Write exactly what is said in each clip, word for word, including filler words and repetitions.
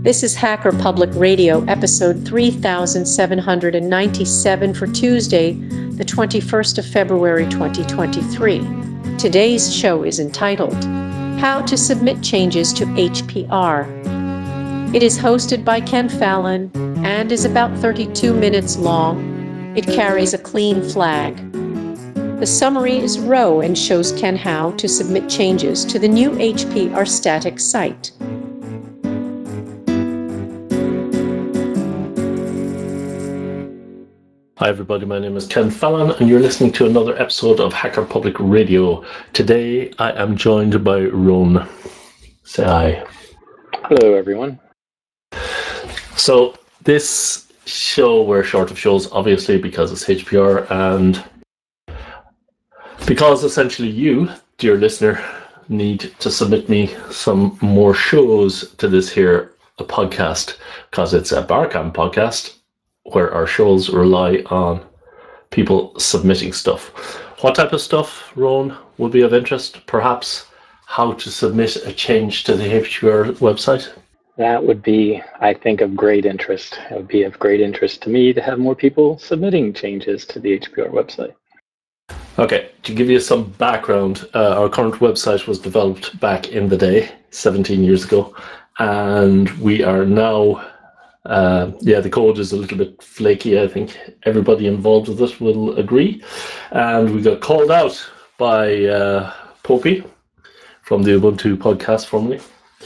This is Hacker Public Radio, episode three thousand seven hundred ninety-seven for Tuesday, the twenty-first of February, twenty twenty-three. Today's show is entitled, How to Submit Changes to H P R. It is hosted by Ken Fallon and is about thirty-two minutes long. It carries a clean flag. The summary is row and shows Ken how to submit changes to the new H P R static site. Hi everybody, my name is Ken Fallon and you're listening to another episode of Hacker Public Radio. Today I am joined by Ron. Say hi. Hello everyone. So this show, we're short of shows obviously because it's H P R and because essentially you, dear listener, need to submit me some more shows to this here a podcast because it's a Barcam podcast where our shows rely on people submitting stuff. What type of stuff, Rowan, would be of interest? Perhaps how to submit a change to the H P R website? That would be, I think, of great interest. It would be of great interest to me to have more people submitting changes to the H P R website. Okay, to give you some background, uh, our current website was developed back in the day, seventeen years ago, and we are now Uh, yeah, the code is a little bit flaky. I think everybody involved with it will agree. And we got called out by uh, Popey from the Ubuntu podcast formerly.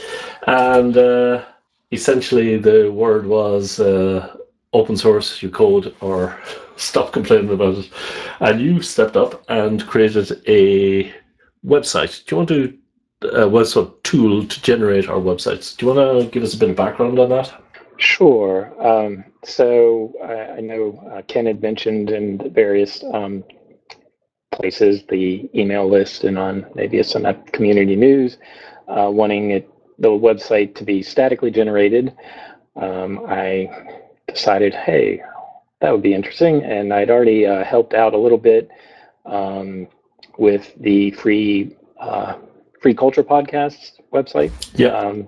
And uh, essentially the word was uh, open source your code or stop complaining about it. And you stepped up and created a website. Do you want to, uh, website tool to generate our websites? Do you want to give us a bit of background on that? Sure. Um, so I, I know uh, Ken had mentioned in the various um, places, the email list and on maybe some community news, uh, wanting it, the website to be statically generated. Um, I decided, hey, that would be interesting. And I'd already uh, helped out a little bit um, with the free uh, Free Culture Podcasts website. Yeah. Um,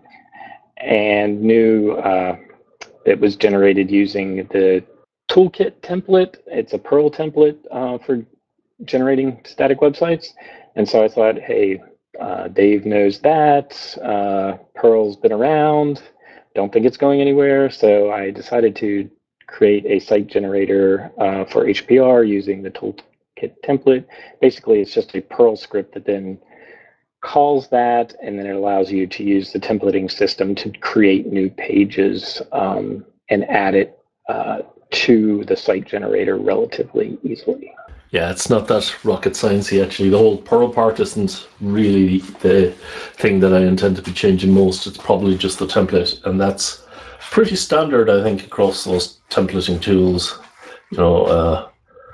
and knew uh, it was generated using the toolkit template. It's a Perl template uh, for generating static websites. And so I thought, hey, uh, Dave knows that. Uh, Perl's been around. Don't think it's going anywhere. So I decided to create a site generator uh, for H P R using the toolkit template. Basically, it's just a Perl script that then calls that, and then it allows you to use the templating system to create new pages um, and add it uh, to the site generator relatively easily. Yeah, it's not that rocket sciencey actually. The whole Perl part isn't really the thing that I intend to be changing most. It's probably just the template, and that's pretty standard, I think, across those templating tools. You know, uh,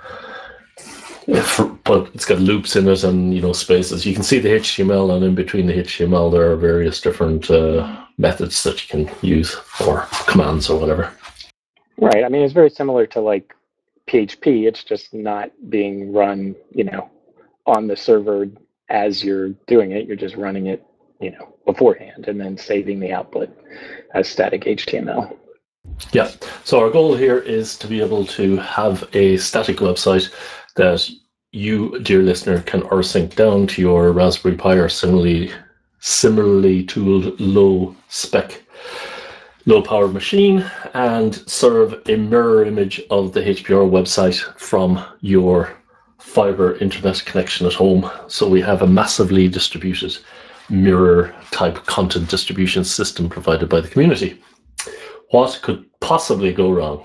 If, but it's got loops in it and, you know, spaces. You can see the H T M L, and in between the H T M L there are various different uh, methods that you can use, or commands or whatever. Right. I mean, it's very similar to like P H P. It's just not being run, you know, on the server as you're doing it. You're just running it, you know, beforehand and then saving the output as static H T M L. Yeah. So our goal here is to be able to have a static website that you, dear listener, can R sync down to your Raspberry Pi or similarly, similarly tooled low spec, low powered machine and serve a mirror image of the H P R website from your fiber internet connection at home. So we have a massively distributed mirror type content distribution system provided by the community. What could possibly go wrong?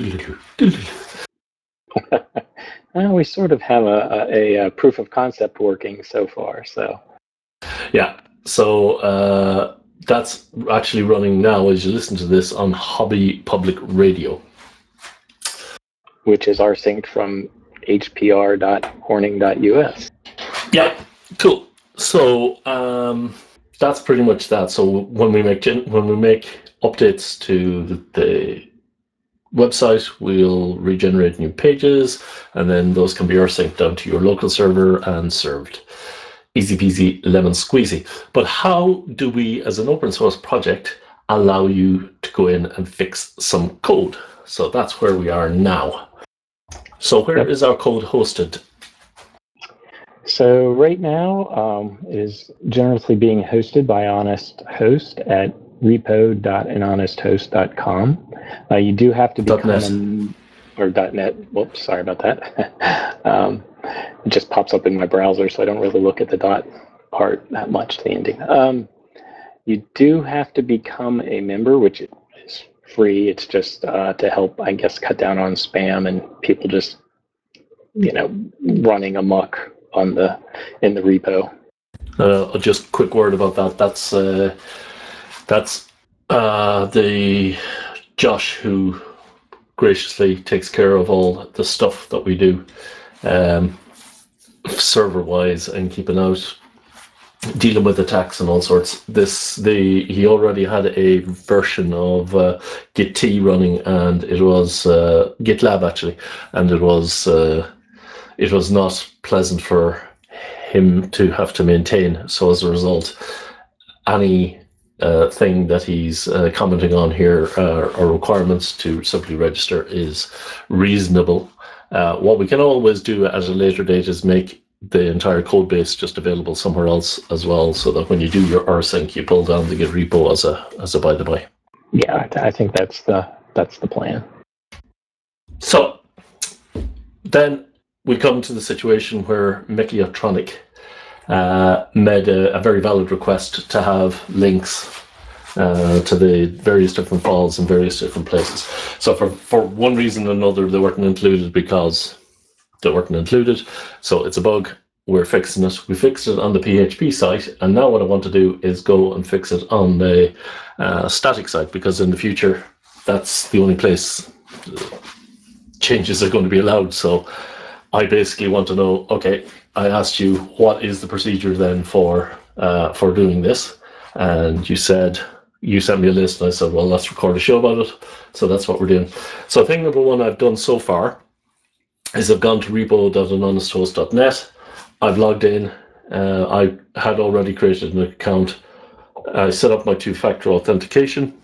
Well, we sort of have a, a, a proof of concept working so far, so. Yeah, so uh, that's actually running now as you listen to this on Hobby Public Radio. Which is R-synced from h p r dot horning dot u s. Yeah, cool. So um, that's pretty much that. So when we make gen- when we make updates to the, the website, we'll regenerate new pages, and then those can be R-synced down to your local server and served. Easy peasy lemon squeezy. But how do we, as an open source project, allow you to go in and fix some code. So that's where we are now. So where Yep. is our code hosted? So right now um, it is generously being hosted by Honest Host at repo dot an honest host dot com. Uh, you do have to become .net. a, or .net. Whoops, sorry about that. um, it just pops up in my browser, so I don't really look at the dot part that much, the ending. Um, you do have to become a member, which is free. It's just uh, to help, I guess, cut down on spam and people just, you know, running amok on the in the repo. Uh, just a quick word about that. That's uh, that's uh, the Josh who graciously takes care of all the stuff that we do, um, server-wise, and keeping out, dealing with attacks and all sorts. This the he already had a version of uh, Git running, and it was uh, GitLab actually, and it was uh, it was not pleasant for him to have to maintain. So as a result, any uh, thing that he's uh, commenting on here uh, are requirements to simply register is reasonable. Uh, what we can always do at a later date is make the entire code base just available somewhere else as well, so that when you do your rsync, you pull down the Git repo as a as a by the by. Yeah, I, th- I think that's the that's the plan. So then we come to the situation where Mechatronic uh, made a, a very valid request to have links uh, to the various different files in various different places. So for, for one reason or another, they weren't included because they weren't included. So it's a bug. We're fixing it. We fixed it on the P H P site, and now what I want to do is go and fix it on the uh, static site, because in the future, that's the only place changes are going to be allowed. So I basically want to know, okay, I asked you, what is the procedure then for uh, for doing this? And you said, you sent me a list, and I said, well, let's record a show about it. So that's what we're doing. So thing number one I've done so far is I've gone to repo dot an honest host dot net. I've logged in. Uh, I had already created an account. I set up my two-factor authentication.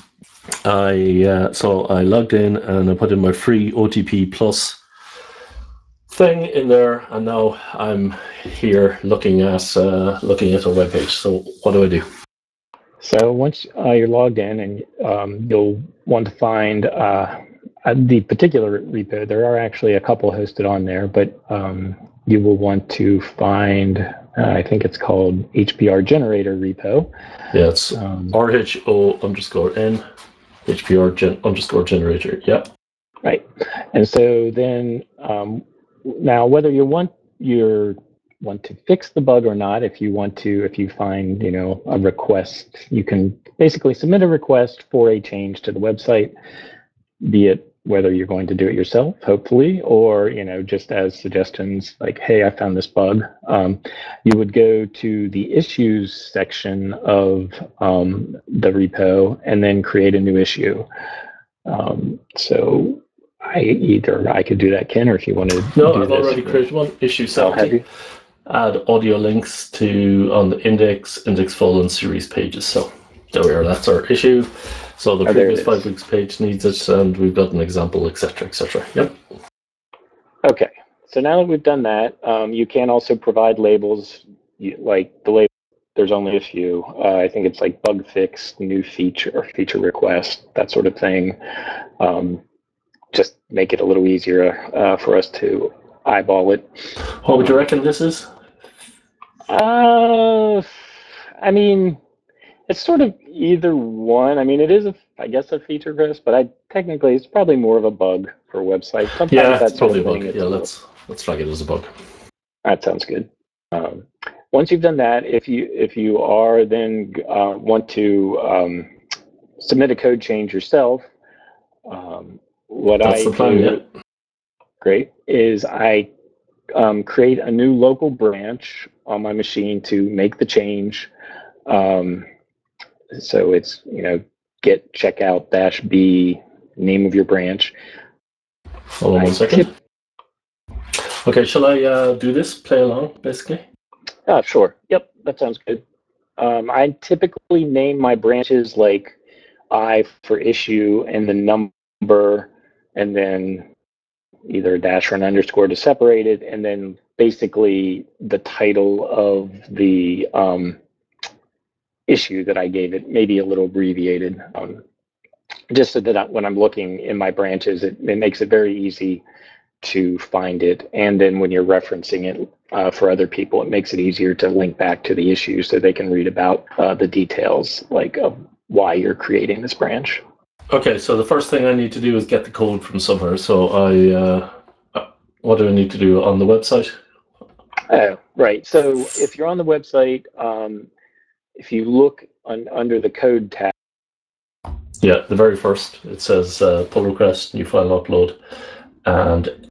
I uh, so I logged in and I put in my free O T P plus thing in there, and now I'm here looking at uh, looking at a web page. So what do I do? So once uh, you're logged in, and um, you'll want to find uh, the particular repo. There are actually a couple hosted on there, but um, you will want to find, uh, I think it's called H P R generator repo. Yeah, it's Um, R H O underscore N H P R gen, underscore generator. Yep. Right. And so then um, now whether you want your want to fix the bug or not, if you want to, if you find, you know, a request, you can basically submit a request for a change to the website, be it whether you're going to do it yourself, hopefully, or, you know, just as suggestions like, hey, I found this bug. Um, you would go to the issues section of um, the repo and then create a new issue. Um, so I either I could do that, Ken, or if you want to No, do I've this, already created one. Issue I'll have seventy. you. Add audio links to on the index, index full, and series pages. So there we are. That's our issue. So the Oh, there it previous is. five weeks page needs it, and we've got an example, et cetera, et cetera. Yep. Okay. So now that we've done that, um, you can also provide labels, you, like the label. There's only a few. Uh, I think it's like bug fix, new feature, or feature request, that sort of thing. Um, just make it a little easier uh, for us to eyeball it. What would you reckon this is? Uh, I mean, it's sort of either one. I mean, it is, a, I guess, a feature request, but I technically it's probably more of a bug for websites. Sometimes Yeah, that it's sort probably of a thing. bug. It's Yeah, a little- let's let's flag it as a bug. That sounds good. Um, once you've done that, if you if you are then uh, want to um, submit a code change yourself, um, what That's I the plan. do, Yeah. great, is I um, create a new local branch on my machine to make the change. Um, so it's, you know, get checkout dash B, name of your branch. Hold on I one second. tip- Okay, shall I uh, do this? Play along, basically. Ah, sure. Yep, that sounds good. Um, I typically name my branches like I for issue and the number, and then either a dash or an underscore to separate it, and then basically the title of the um, issue that I gave it, maybe a little abbreviated, um, just so that I, when I'm looking in my branches, it, it makes it very easy to find it. And then when you're referencing it uh, for other people, it makes it easier to link back to the issue so they can read about uh, the details, like of why you're creating this branch. Okay, so the first thing I need to do is get the code from somewhere. So I, uh, what do I need to do on the website? Oh, right. So if you're on the website, um, if you look on, under the code tab. Yeah, the very first, it says uh, pull request, new file upload, and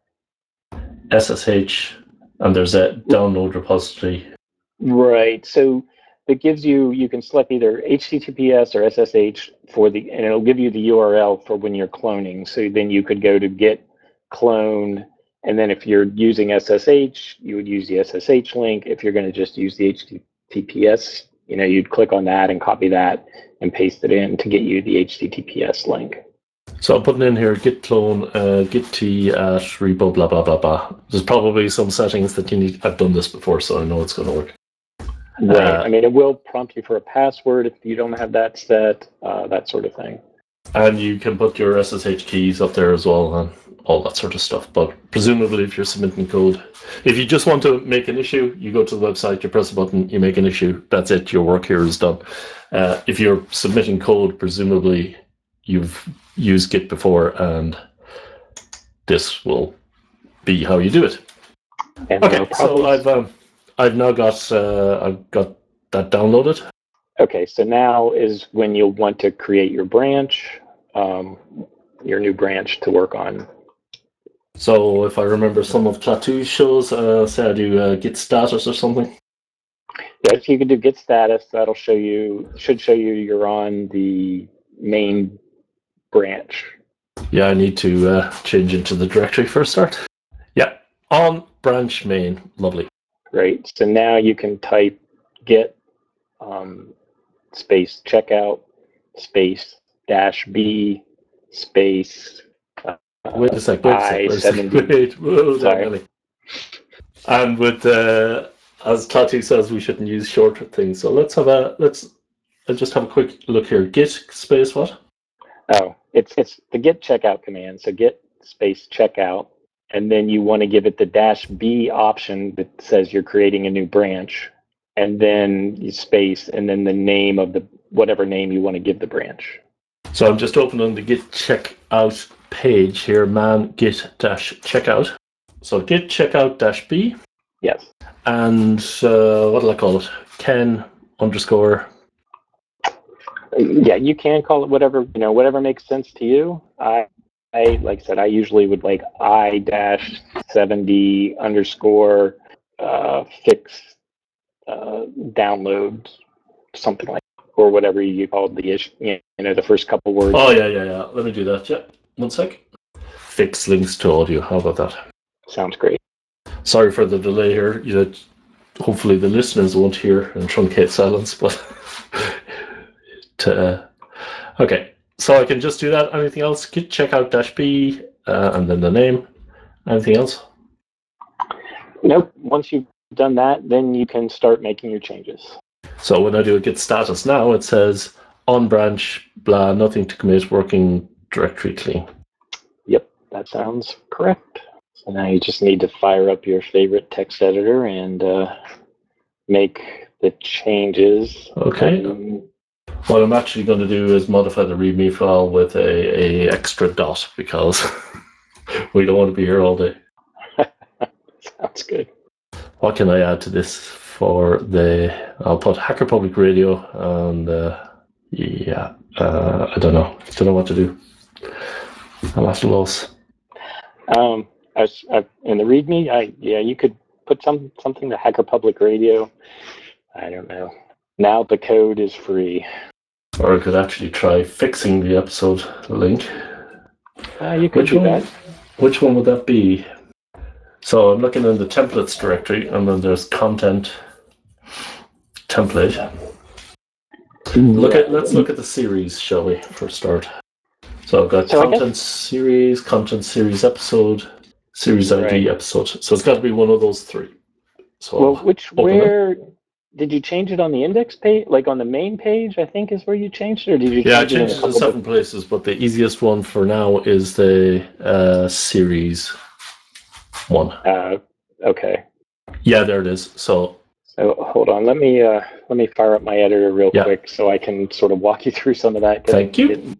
S S H, and there's a download repository. Right. So it gives you, you can select either H T T P S or S S H for the, and it'll give you the U R L for when you're cloning. So then you could go to git clone, and then if you're using S S H, you would use the S S H link. If you're going to just use the H T T P S, you know, you'd click on that and copy that and paste it in to get you the H T T P S link. So I'm putting in here git clone, uh, git t at repo, blah, blah, blah, blah. There's probably some settings that you need. I've done this before, so I know it's going to work. Right. Uh, I mean, it will prompt you for a password if you don't have that set, uh, that sort of thing. And you can put your S S H keys up there as well and all that sort of stuff. But presumably if you're submitting code, if you just want to make an issue, you go to the website, you press a button, you make an issue. That's it. Your work here is done. Uh, if you're submitting code, presumably you've used Git before and this will be how you do it. And okay, no so I've um, I've now got uh, I've got that downloaded. Okay, so now is when you'll want to create your branch, um, your new branch to work on. So if I remember some of Klaatu's shows, uh, say I do uh, git status or something. Yeah, if you can do git status, that'll show you, should show you you're on the main branch. Yeah, I need to uh, change into the directory for a start. Yeah, on branch main, lovely. Great, so now you can type git um, space checkout space dash b space uh, Wait a sec, wait a sec, wait a sec. Wait, whoa, there, really. And with, uh, as Klaatu says, we shouldn't use short things. So let's have a, let's I'll just have a quick look here. Git space what? Oh, it's it's the git checkout command. So git space checkout, and then you want to give it the dash B option that says you're creating a new branch, and then you space, and then the name of the whatever name you want to give the branch. So I'm just opening the git checkout page here, man git dash checkout. So git checkout dash B. Yes. And uh, what do I call it? Ken underscore. Yeah, you can call it whatever, you know, whatever makes sense to you. I, I like I said, I usually would like I dash seventy underscore uh, fix uh, download something like, or whatever you called the issue, you know, the first couple words. Oh yeah, yeah, yeah. Let me do that. Yeah, one sec. Fix links to audio. How about that? Sounds great. Sorry for the delay here. You know, hopefully the listeners won't hear and truncate silence, but. To, uh, okay, so I can just do that. Anything else? Git checkout dash B uh, and then the name. Anything else? Nope. Once you've done that, then you can start making your changes. So when I do a git status now, it says on branch, blah, nothing to commit, working directory clean. Yep, that sounds correct. So now you just need to fire up your favorite text editor and uh, make the changes. Okay. Um, What I'm actually going to do is modify the README file with a, a extra dot because we don't want to be here all day. Sounds good. What can I add to this for the... I'll put Hacker Public Radio and uh, yeah, uh, I don't know. I don't know what to do. I'm at a loss. Um, I was, I, in the README, I yeah, you could put some something to Hacker Public Radio. I don't know. Now the code is free. Or I could actually try fixing the episode link. Uh, you could which do one, that. Which one would that be? So I'm looking in the templates directory, and then there's content template. Look at let's look at the series, shall we, for a start? So I've got So I content guess- series, content series episode, series I D Right. episode. So it's got to be one of those three. So Well, I'll which open it. where did you change it on the index page? Like on the main page, I think is where you changed it, or did you Yeah, I change it in changed a it couple to seven places, but the easiest one for now is the uh, series one. Uh, okay. Yeah, there it is. So So hold on, let me uh, let me fire up my editor real Yeah. quick so I can sort of walk you through some of that. 'cause Thank you. it-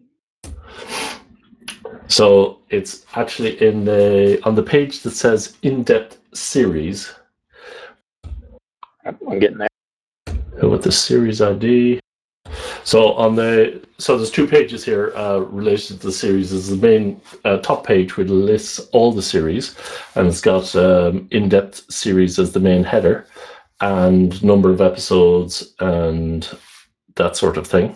So it's actually in the on the page that says in-depth series I'm getting there. with the series I D. So on the so there's two pages here uh, related to the series. There's the main uh, top page which lists all the series, and it's got um, in-depth series as the main header, and number of episodes and that sort of thing.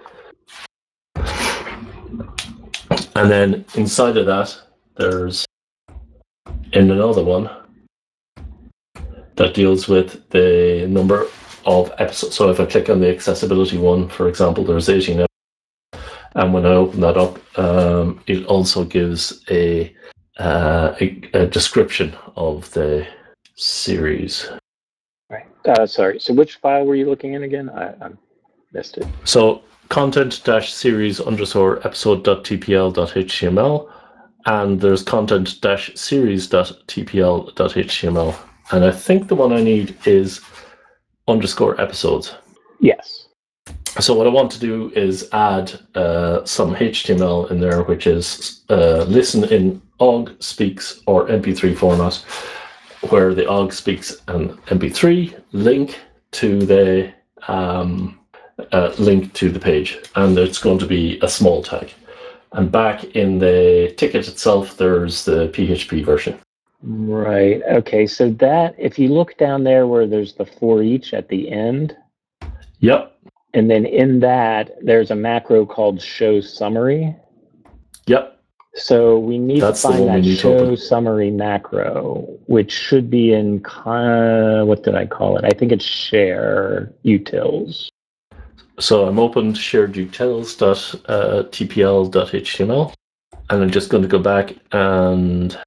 And then inside of that, there's in another one that deals with the number of episodes. So if I click on the accessibility one, for example, there's eighteen episodes. And when I open that up, um, it also gives a, uh, a, a description of the series. Right. Uh, sorry. So which file were you looking in again? I, I missed it. So content dash series underscore episode dot tpl dot html, and there's content dash series dot tpl dot html. And I think the one I need is underscore episodes. Yes. So what I want to do is add uh, some H T M L in there, which is uh, listen in O G, speaks, or M P three format, where the O G, speaks, and M P three link to the um, uh, link to the page, and it's going to be a small tag. And back in the ticket itself, there's the P H P version. Right. Okay. So that if you look down there where there's the for each at the end, Yep. and then in that there's a macro called show summary. Yep. So we need That's to the find one we that need to show open. summary macro, which should be in con- what did I call it? I think it's share utils. So I'm open shared utils dot t p l dot h t m l, and I'm just going to go back and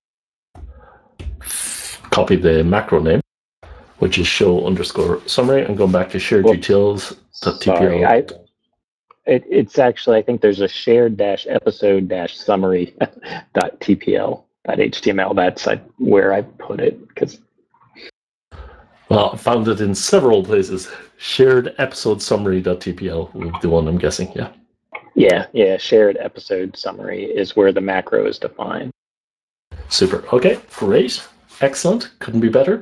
copy the macro name, which is show underscore summary, and go back to shared Whoops. utils dot t p l. Sorry, I, it, it's actually I think there's a shared dash episode dash summary dot tpl dot html. That's uh, where I put it because Well, I found it in several places. Shared episode summary dot t p l will be the one I'm guessing. Yeah. yeah yeah shared episode summary is where the macro is defined. Super. Okay, great. Excellent. Couldn't be better.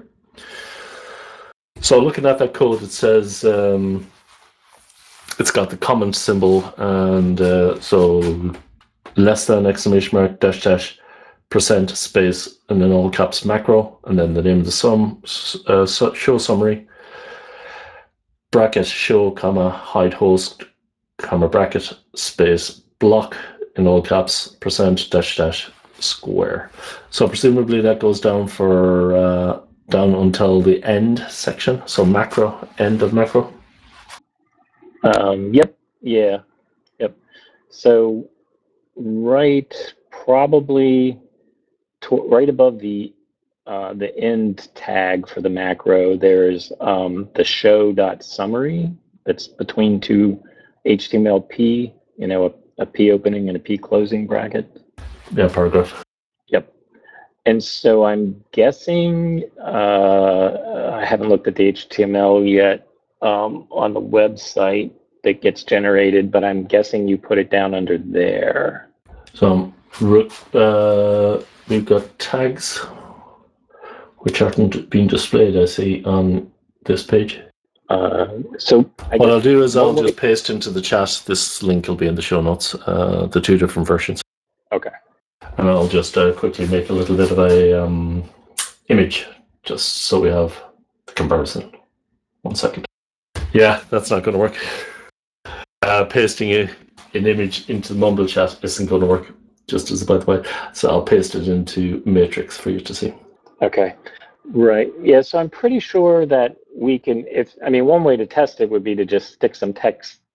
So looking at that code, it says um, it's got the comment symbol, and uh, so less than exclamation mark dash dash percent space and then all caps macro, and then the name of the sum uh, show summary bracket show comma hide host comma bracket space block in all caps percent dash dash square. So presumably that goes down for uh, down until the end section. So macro, end of macro. Um, yep. Yeah. Yep. So right, probably to, right above the uh, the end tag for the macro, there's um, the show dot summary that's between two H T M L P, you know, a, a P opening and a P closing bracket. Yeah, paragraph. Yep. And so I'm guessing, uh, I haven't looked at the H T M L yet um, on the website that gets generated, but I'm guessing you put it down under there. So uh, we've got tags which aren't being displayed, I see, on this page. Uh, so I what guess I'll do is I'll one just way- paste into the chat. This link will be in the show notes, uh, the two different versions. Okay. And I'll just uh, quickly make a little bit of a um, image, just so we have the comparison. One second. Yeah, that's not going to work. Uh, pasting a, an image into the Mumble chat isn't going to work, just as a by the way. So I'll paste it into Matrix for you to see. Okay. Right. Yeah. So I'm pretty sure that we can, if, I mean, one way to test it would be to just stick some text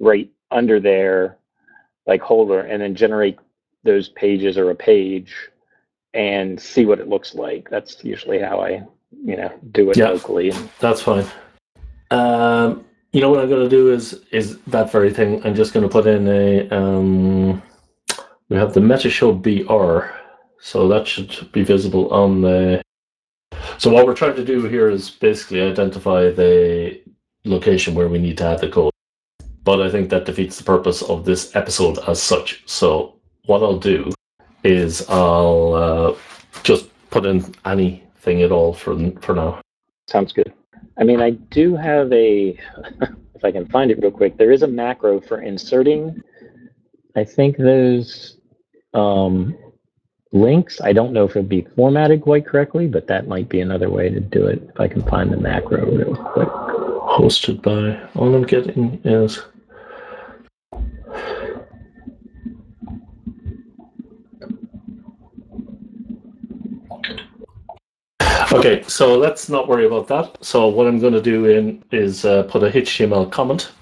right under there, like holder, and then generate those pages or a page and see what it looks like. That's usually how I, you know, do it Yeah. locally. That's fine. Um, you know what I'm going to do is is that very thing. I'm just going to put in a. Um, we have the Metashow B R, so that should be visible on the. So what we're trying to do here is basically identify the location where we need to add the code. But I think that defeats the purpose of this episode as such. So what I'll do is I'll uh, just put in anything at all for for now. Sounds good. I mean, I do have a, if I can find it real quick, there is a macro for inserting, I think those um, links. I don't know if it'll be formatted quite correctly, but that might be another way to do it if I can find the macro real quick. Hosted by, all I'm getting is okay, so let's not worry about that. So what I'm going to do in is uh, put a H T M L comment,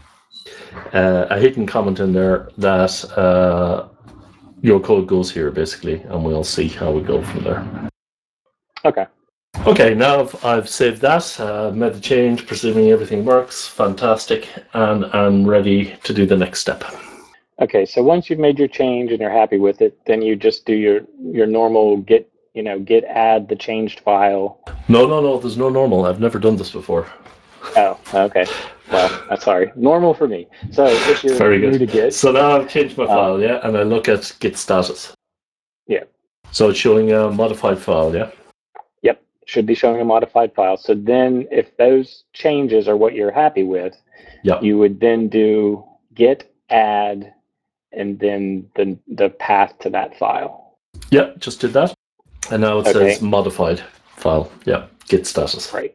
uh, a hidden comment in there that uh, your code goes here, basically, and we'll see how we go from there. Okay. Okay, now I've, I've saved that, uh, made the change, presuming everything works, fantastic, and I'm ready to do the next step. Okay, so once you've made your change and you're happy with it, then you just do your, your normal git, you know, git add the changed file. No, no, no, there's no normal. I've never done this before. Oh, okay. Well, I'm sorry. Normal for me. So if you're Very new good. to Git, So now I've changed my um, file, yeah, and I look at git status. Yeah. So it's showing a modified file, yeah? Yep, should be showing a modified file. So then if those changes are what you're happy with, Yep. you would then do git add and then the, the path to that file. Yeah, just did that. And now it Okay. says modified file. Yeah, git status. Right.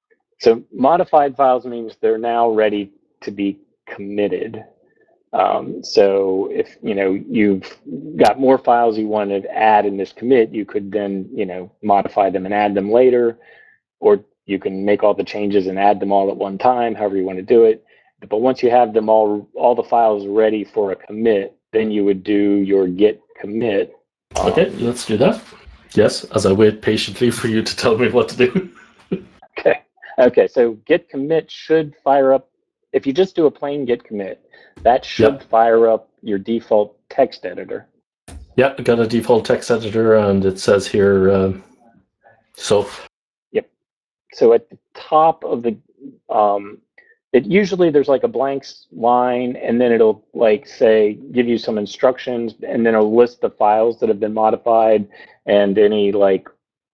So modified files means they're now ready to be committed. Um, so if you know you've got more files you want to add in this commit, you could then you know modify them and add them later, or you can make all the changes and add them all at one time, however you want to do it. But once you have them all, all the files ready for a commit, then you would do your git commit. Um, Okay, let's do that. Yes, as I wait patiently for you to tell me what to do. Okay. Okay. So git commit should fire up. If you just do a plain git commit, that should Yep. fire up your default text editor. Yeah, I got a default text editor, and it says here. Um, so. Yep. So at the top of the, um, it usually there's like a blank line, and then it'll like say give you some instructions, and then it'll list the files that have been modified and any like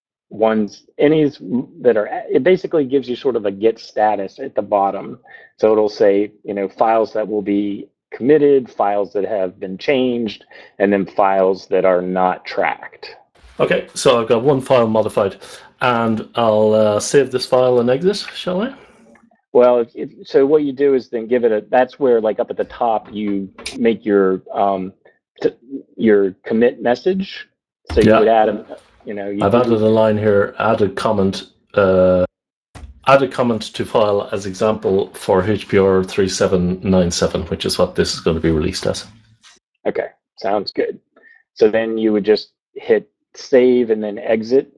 ones, any that are. It basically gives you sort of a git status at the bottom. So it'll say you know files that will be committed, files that have been changed, and then files that are not tracked. Okay, so I've got one file modified, and I'll uh, save this file and exit, shall I? Well, if, if, so what you do is then give it a, that's where like up at the top, you make your, um, t- your commit message. So you Yeah. would add a, you know, you I've do, added a line here, add a comment, uh, add a comment to file as example for H P R three seven nine seven, which is what this is going to be released as. Okay, sounds good. So then you would just hit save and then exit.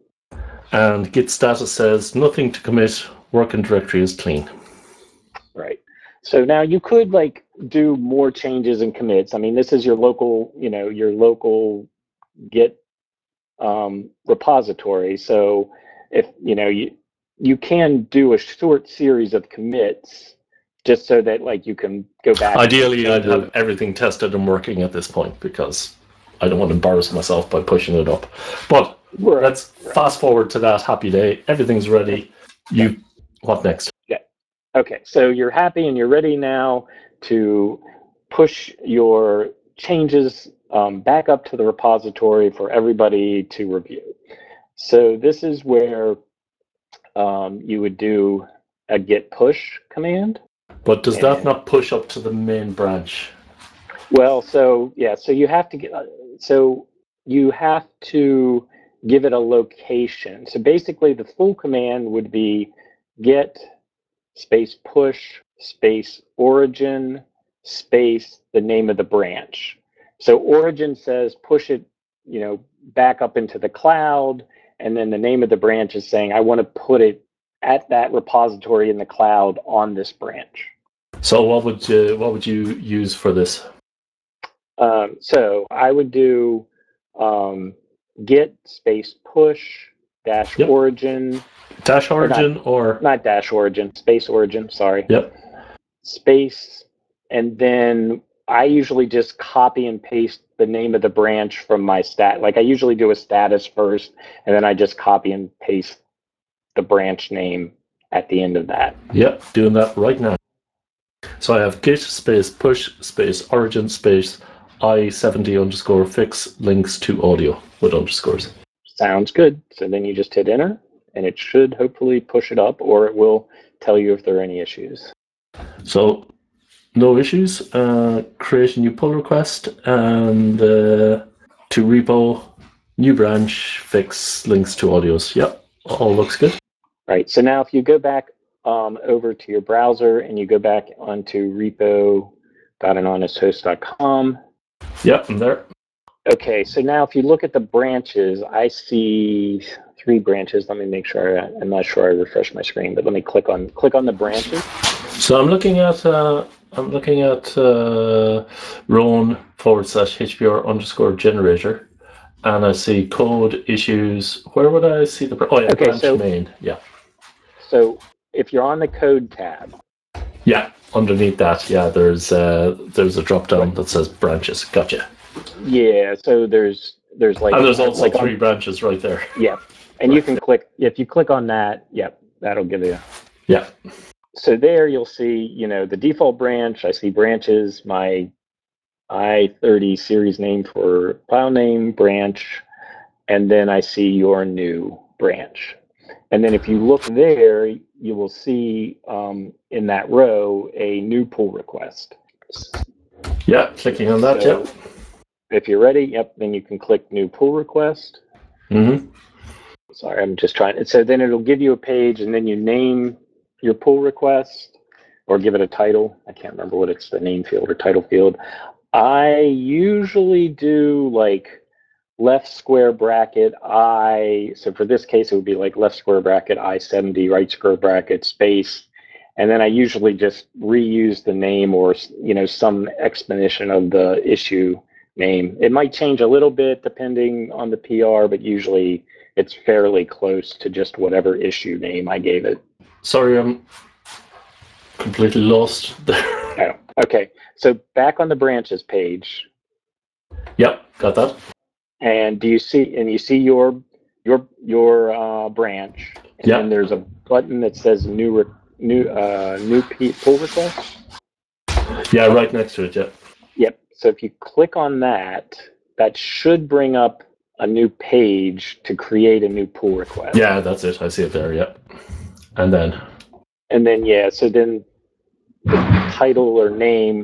And git status says nothing to commit, working directory is clean. Right. So now you could like do more changes and commits. I mean, this is your local, you know, your local Git um, repository. So if, you know, you, you can do a short series of commits just so that like you can go back. Ideally, I'd have everything tested and working at this point because I don't want to embarrass myself by pushing it up. But right. let's right. fast forward to that happy day. Everything's ready. You, yeah. What next? Yeah. Okay, so you're happy and you're ready now to push your changes um, back up to the repository for everybody to review. So this is where um, you would do a git push command. But does and, that not push up to the main branch? Well, so yeah, so you have to get, so you have to give it a location. So basically the full command would be git space push space origin space the name of the branch. So origin says push it, you know, back up into the cloud, and then the name of the branch is saying I want to put it at that repository in the cloud on this branch. So what would you, what would you use for this? Um, so I would do um, git space push dash Yep. origin. Dash origin or, not, or not dash origin, space origin, sorry. Yep. Space, and then I usually just copy and paste the name of the branch from my stat. Like I usually do a status first, and then I just copy and paste the branch name at the end of that. Yep, doing that right now. So I have git space push space origin space I seventy underscore fix links to audio with underscores. Sounds good. So then you just hit enter, and it should hopefully push it up, or it will tell you if there are any issues. So no issues. Uh, create a new pull request and uh, to repo, new branch, fix links to audios. Yep, all looks good. Right. So now if you go back um, over to your browser and you go back onto repo dot anonymous host dot com. Yep, I'm there. Okay. So now if you look at the branches, I see three branches. Let me make sure. I, I'm not sure I refresh my screen, but let me click on click on the branches. So I'm looking at uh, I'm looking at uh, Roan forward slash H P R underscore generator, and I see code issues. Where would I see the? Oh yeah, Okay, branch so- main. Yeah, So if you're on the code tab, yeah. Underneath that, yeah, there's uh, there's a drop down that says branches. Gotcha. yeah. So there's there's like And there's also like three on, branches right there. yeah, and you can click if you click on that. Yep, that'll give you. Yeah. So there you'll see, you know, the default branch. I see branches, my I thirty series name for file name branch, and then I see your new branch. And then if you look there, you will see um, in that row a new pull request. Yeah, clicking on that. So Yep. if you're ready, yep, then you can click new pull request. Mm-hmm. Sorry, I'm just trying. So then it'll give you a page, and then you name your pull request or give it a title. I can't remember what it's, the name field or title field. I usually do like left square bracket I, so for this case, it would be like left square bracket I seventy, right square bracket space. And then I usually just reuse the name or, you know, some explanation of the issue name. It might change a little bit depending on the P R, but usually it's fairly close to just whatever issue name I gave it. Sorry, I'm completely lost there. Oh, okay, so back on the branches page, Yep, got that. and do you see, and you see your your your uh, branch, and Yeah. then there's a button that says new re- new uh, new P- pull request. Yeah, right next to it. Yeah. Yep. So if you click on that, that should bring up a new page to create a new pull request. Yeah, that's it. I see it there. Yep. And then. And then yeah, so then the title or name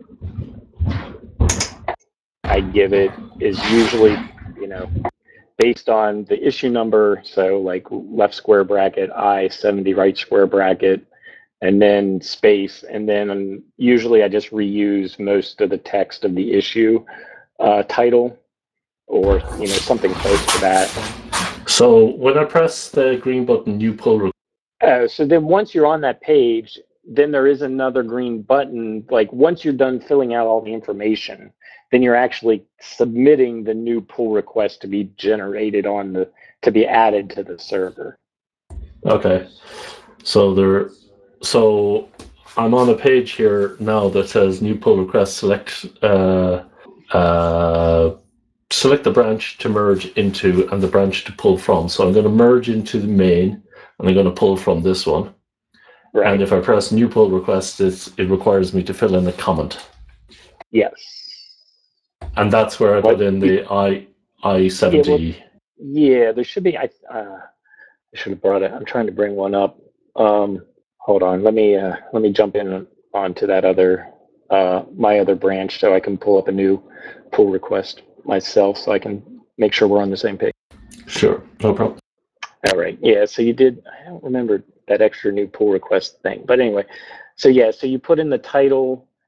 I give it is usually, you know, based on the issue number. So like left square bracket I seventy, right square bracket, and then space, and then usually I just reuse most of the text of the issue uh, title, or you know, something close to that. So when I press the green button, new pull request. Uh, so then once you're on that page, then there is another green button. Like once you're done filling out all the information, then you're actually submitting the new pull request to be generated on the, to be added to the server. Okay. So there, so I'm on a page here now that says new pull request. Select, uh, uh, select the branch to merge into and the branch to pull from. So I'm going to merge into the main, and I'm going to pull from this one. Right. And if I press new pull request, it's, it requires me to fill in a comment. Yes. And that's where I put in the I I seventy. Yeah, yeah, there should be. I uh, I should have brought it. I'm trying to bring one up. Um, hold on. Let me uh, let me jump in onto that other uh, my other branch so I can pull up a new pull request myself, so I can make sure we're on the same page. Sure, no problem. All right. Yeah. So you did. I don't remember that extra new pull request thing, but anyway. So yeah. So you put in the title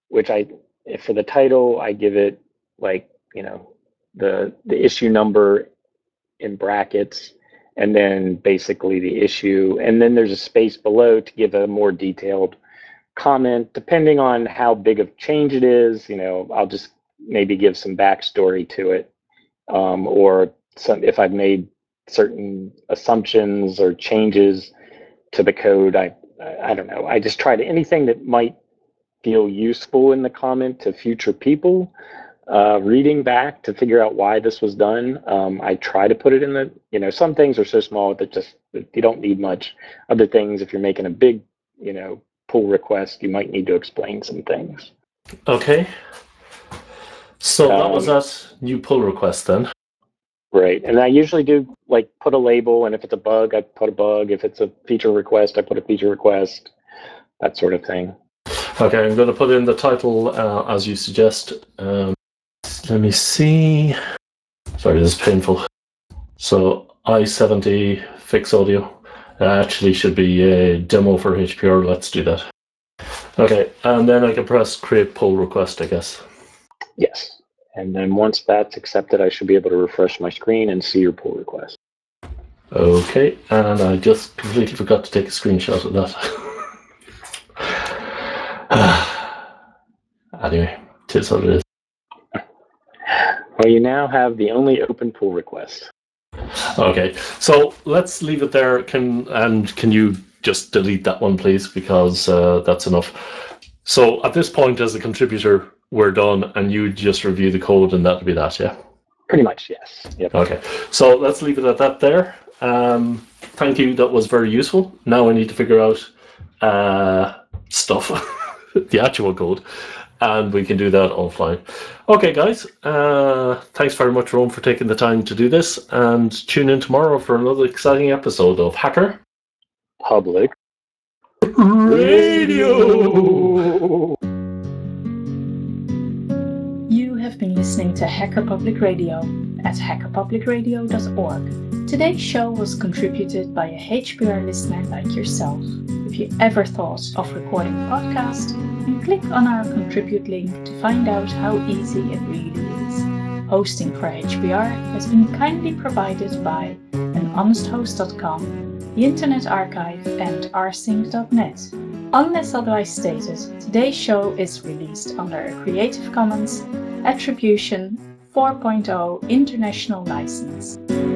which I, if for the title, I give it like, you know, the the issue number in brackets, and then basically the issue, and then there's a space below to give a more detailed comment. Depending on how big of change it is, you know, I'll just maybe give some backstory to it, um, or some, if I've made certain assumptions or changes to the code, I I don't know. I just try to, anything that might feel useful in the comment to future people uh, reading back to figure out why this was done. Um, I try to put it in the, you know, some things are so small that just, you don't need much. Other things, if you're making a big, you know, pull request, you might need to explain some things. Okay. So that was Um, that new pull request then. Right. And I usually do like put a label, and if it's a bug, I put a bug. If it's a feature request, I put a feature request, that sort of thing. Okay, I'm going to put in the title uh, as you suggest. Um, let me see. Sorry, this is painful. So I seventy fix audio. It actually should be a demo for H P R. Let's do that. Okay, and then I can press create pull request, I guess. Yes. And then once that's accepted, I should be able to refresh my screen and see your pull request. Okay, and I just completely forgot to take a screenshot of that. Anyway, it is what it is. Well, you now have the only open pull request. Okay, so let's leave it there. Can and can you just delete that one, please, because uh, that's enough. So at this point, as a contributor, we're done, and you just review the code, and that'll be that, yeah? Pretty much, yes. Yep. Okay, so let's leave it at that there. Um, thank you, that was very useful. Now I need to figure out uh, stuff, the actual code, and we can do that offline. Okay, guys, uh, thanks very much, Rome, for taking the time to do this, and tune in tomorrow for another exciting episode of Hacker Public Radio. You have been listening to Hacker Public Radio at hacker public radio dot org. Today's show was contributed by a H P R listener like yourself. If you ever thought of recording a podcast, then click on our contribute link to find out how easy it really is. Hosting for H P R has been kindly provided by an honest host dot com, the Internet Archive, and r sync dot net. Unless otherwise stated, today's show is released under a Creative Commons Attribution four point oh International License.